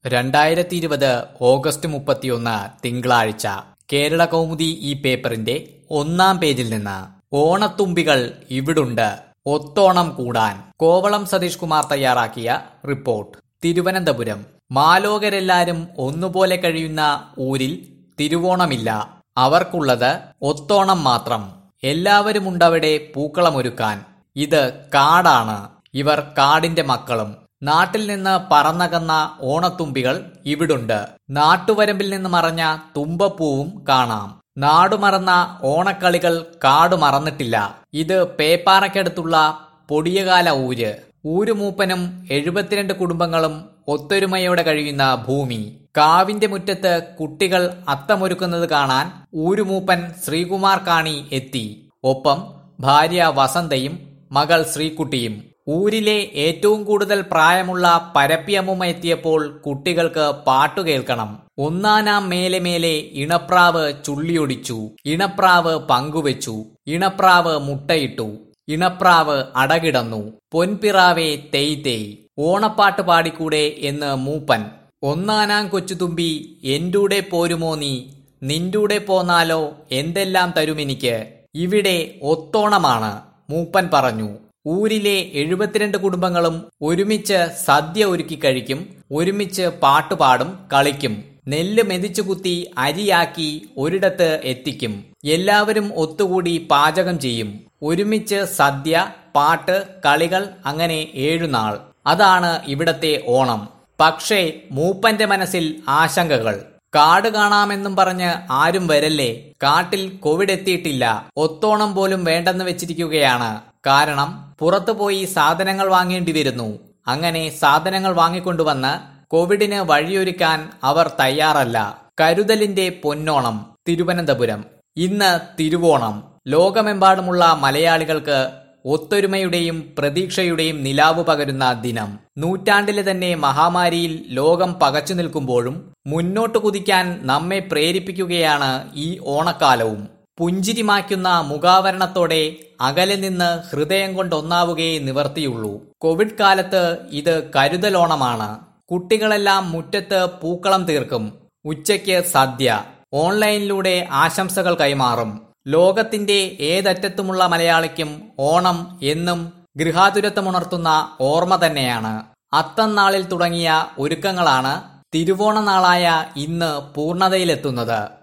2020 August 31 തിങ്കളാഴ്ച കേരള കൗമുദി ഈ പേപ്പറിന്റെ ഒന്നാം പേജിൽ നിന്ന് ഓണത്തുമ്പികൾ ഇവിടുണ്ട്, ഒത്തോണം കൂടാൻ. കോവളം സതീഷ് കുമാർ തയ്യാറാക്കിയ റിപ്പോർട്ട്. തിരുവനന്തപുരം. മാലോകരെല്ലാരും ഒന്നുപോലെ കഴിയുന്ന ഊരിൽ തിരുവോണമില്ല. അവർക്കുള്ളത് ഒത്തോണം മാത്രം. എല്ലാവരുമുണ്ടവിടെ പൂക്കളമൊരുക്കാൻ. ഇത് കാടാണ്. ഇവർ കാടിന്റെ മക്കളും. നാട്ടിൽ നിന്ന് പറന്നകന്ന ഓണത്തുമ്പികൾ ഇവിടുണ്ട്. നാട്ടുവരമ്പിൽ നിന്ന് മറഞ്ഞ തുമ്പപ്പൂവും കാണാം. നാടുമറന്ന ഓണക്കളികൾ കാടു മറന്നിട്ടില്ല. ഇത് പേപ്പാറയ്ക്കടുത്തുള്ള പൊടിയകാല ഊര്. ഊരുമൂപ്പനും 72 കുടുംബങ്ങളും ഒത്തൊരുമയോടെ കഴിയുന്ന ഭൂമി. കാവിന്റെ മുറ്റത്ത് കുട്ടികൾ അത്തമൊരുക്കുന്നത് കാണാൻ ഊരുമൂപ്പൻ ശ്രീകുമാർ കാണി എത്തി. ഒപ്പം ഭാര്യ വസന്തയും മകൾ ശ്രീകുട്ടിയും. ഊരിലെ ഏറ്റവും കൂടുതൽ പ്രായമുള്ള പരപ്പിയമ്മൂമ്മ എത്തിയപ്പോൾ കുട്ടികൾക്ക് പാട്ടു കേൾക്കണം. ഒന്നാനാം മേലെ മേലെ ഇണപ്രാവ് ചുള്ളിയൊടിച്ചു, ഇണപ്രാവ് പങ്കുവെച്ചു, ഇണപ്രാവ് മുട്ടയിട്ടു, ഇണപ്രാവ് അടകിടന്നു, പൊൻപിറാവേ തെയ് തെയ്, ഓണപ്പാട്ട് പാടിക്കൂടെ എന്ന് മൂപ്പൻ. ഒന്നാനാം കൊച്ചുതുമ്പി എന്റൂടെ പോരുമോ നീ, നിന്റൂടെ പോന്നാലോ എന്തെല്ലാം തരുമെനിക്ക്, ഇവിടെ ഒത്തോണമാണ് മൂപ്പൻ പറഞ്ഞു. ഊരിലെ 72 കുടുംബങ്ങളും ഒരുമിച്ച് സദ്യ ഒരുക്കി കഴിക്കും. ഒരുമിച്ച് പാട്ടുപാടും കളിക്കും. നെല്ല് മെതിച്ചു കുത്തി അരിയാക്കി ഒരിടത്ത് എത്തിക്കും. എല്ലാവരും ഒത്തുകൂടി പാചകം ചെയ്യും. ഒരുമിച്ച് സദ്യ, പാട്ട്, കളികൾ, അങ്ങനെ 7 നാൾ. അതാണ് ഇവിടത്തെ ഓണം. പക്ഷേ മൂപ്പന്റെ മനസ്സിൽ ആശങ്കകൾ. കാട് കാണാമെന്നും പറഞ്ഞ് ആരും വരല്ലേ. കാട്ടിൽ കോവിഡ് എത്തിയിട്ടില്ല. ഒത്തോണം പോലും വേണ്ടെന്ന് വെച്ചിരിക്കുകയാണ്. കാരണം പുറത്തുപോയി സാധനങ്ങൾ വാങ്ങേണ്ടി വരുന്നു. അങ്ങനെ സാധനങ്ങൾ വാങ്ങിക്കൊണ്ടുവന്ന് കോവിഡിന് വഴിയൊരുക്കാൻ അവർ തയ്യാറല്ല. കരുതലിന്റെ പൊന്നോണം. തിരുവനന്തപുരം. ഇന്ന് തിരുവോണം. ലോകമെമ്പാടുമുള്ള മലയാളികൾക്ക് ഒത്തൊരുമയുടെയും പ്രതീക്ഷയുടെയും നിലാവ് പകരുന്ന ദിനം. നൂറ്റാണ്ടിലെ തന്നെ മഹാമാരിയിൽ ലോകം പകച്ചു നിൽക്കുമ്പോഴും മുന്നോട്ട് കുതിക്കാൻ നമ്മെ പ്രേരിപ്പിക്കുകയാണ് ഈ ഓണക്കാലവും. പുഞ്ചിരി മായ്ക്കുന്ന മുഖാവരണത്തോടെ അകലെ നിന്ന് ഹൃദയം കൊണ്ടൊന്നാവുകയേ നിവർത്തിയുള്ളൂ. കോവിഡ് കാലത്ത് ഇത് കരുതലോണമാണ്. കുട്ടികളെല്ലാം മുറ്റത്ത് പൂക്കളം തീർക്കും. ഉച്ചയ്ക്ക് സദ്യ. ഓൺലൈനിലൂടെ ആശംസകൾ കൈമാറും. ലോകത്തിന്റെ ഏതറ്റത്തുമുള്ള മലയാളിക്കും ഓണം എന്നും ഗൃഹാതുരത്വമുണർത്തുന്ന ഓർമ്മ തന്നെയാണ്. അത്തം നാളിൽ തുടങ്ങിയ ഒരുക്കങ്ങളാണ് തിരുവോണ നാളായ ഇന്ന് പൂർണ്ണതയിലെത്തുന്നത്.